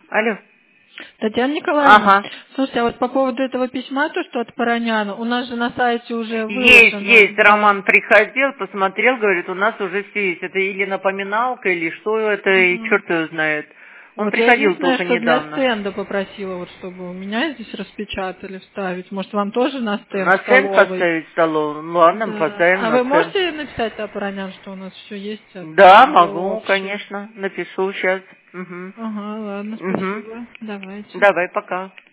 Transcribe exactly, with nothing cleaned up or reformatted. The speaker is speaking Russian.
Алло. Татьяна Николаевна, Ага. слушайте, а вот по поводу этого письма, то, что от Параняна, у нас же на сайте уже выложено. Есть, есть. Да. Роман приходил, посмотрел, говорит, у нас уже все есть. Это или напоминалка, или что это, угу. И черт его знает. Он вот приходил я только что недавно. Для стенда попросила, вот, чтобы у меня здесь распечатали, вставить. Может, вам тоже на стенд На стенд столовый? поставить столовую? Ну, ладно, да. поставим А на вы стенд. можете написать о Паранян, что у нас все есть? Да, могу, общий. Конечно. Напишу сейчас. Угу. Ага, ладно, спасибо. Угу. Давайте. Давай, пока.